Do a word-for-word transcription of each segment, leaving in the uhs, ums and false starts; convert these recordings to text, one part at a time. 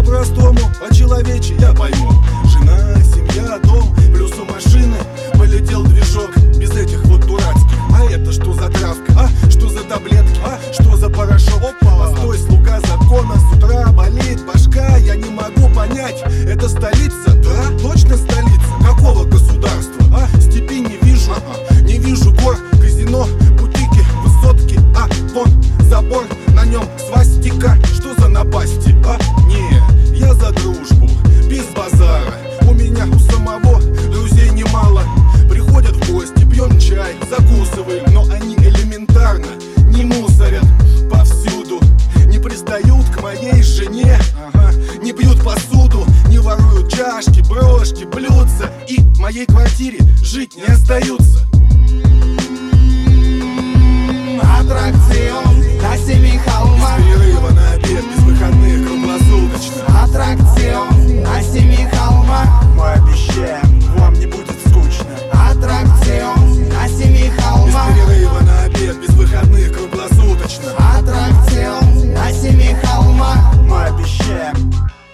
По-простому, по-человечи я пойму. Жена, семья, дом, плюс у машины полетел движок без этих вот дурацких. А это что за травка? А что за таблетки? А что за порошок? Опа, постой, слуга закона, с утра болит башка. Я не могу понять, это столица? Да, точно столица? Какого государства? А, степи не вижу, не вижу гор, казино, бутики, высотки. А, вон забор, на нем свастика. Что за напасти? А, не, я за дружбу, без базара. У меня у самого друзей немало. Приходят в гости, пьем чай, закусываем, но они элементарно не мусорят повсюду. Не пристают к моей жене, ага, не бьют посуду, не воруют чашки, брошки, блюдца. И в моей квартире жить не остаются. Аттракцион на семи холмах. Без перерыва на обед, без выходных, круглосуточно. Аттракцион на семи холмах. Мы обещаем, вам не будет скучно. Аттракцион на семи Без холмах. перерыва на обед, без выходных, круглосуточно. Аттракцион на семи холмах. Мы обещаем.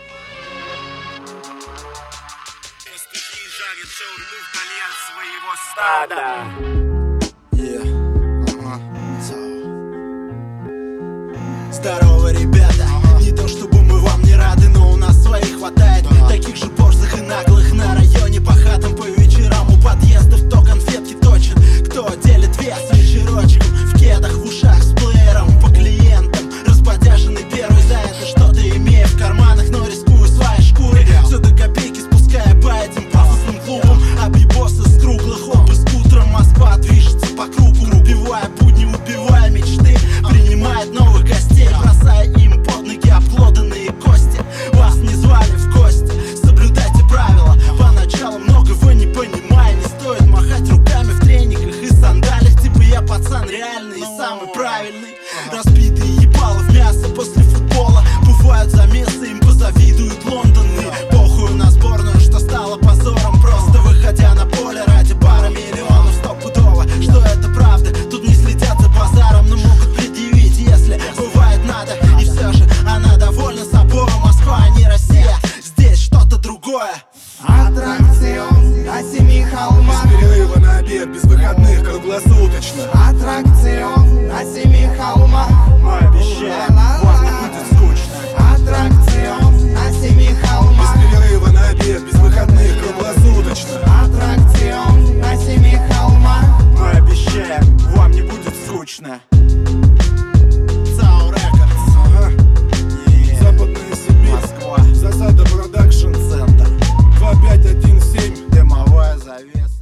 Здорово, ребята, не то чтобы мы вам не рады, но у нас своих хватает. Таких же борзых и наглых на районе, по хатам, по вечерам у подъездов. Кто конфетки точит, кто делит вес вечерочком. В кедах, в ушах, с плеером, по клиентам. Расподяженный первый за это что-то имея в карманах, но рискую своей шкурой. Все до копейки спуская по этим пафосным клубам. Объебосы с круглых опуск утром. Москва движется по кругу, убивая будни, убивая мечты. Принимает новых гостей, бросая им под ноги обглоданные кости. Вас не звали в гости, соблюдайте правила. Поначалу много вы не понимая, не стоит махать руками в трениках и сандалиях. Типа я пацан реальный и самый правильный. Разбитые ебало в мясо после футбола. Бывают замесы, им позавидуют лондонные. Похуй на сборную, что стало позором. Просто выходя на поле ради пары миллионов стопудово, что это правда, тут не следят за базаром, но могут предъявить, если бывает надо. И все же она довольна собой. Москва, а не Россия, здесь что-то другое. Аттракцион на семи холмах. Без перерыва на обед, без выходных, круглосуточно. Аттракцион на семи холмах. Мы обещаем, вам не будет скучно. Аттракцион на семи Без холмах. перерыва на обед, без выходных, круглосуточно. Аттракцион на семи холмах. Мы обещаем, вам не будет скучно. Цау Рекордс. Ага. Западная Сибирь, Москва. Засада Продакшн, Центр. два пять один семь. Дымовая завеса.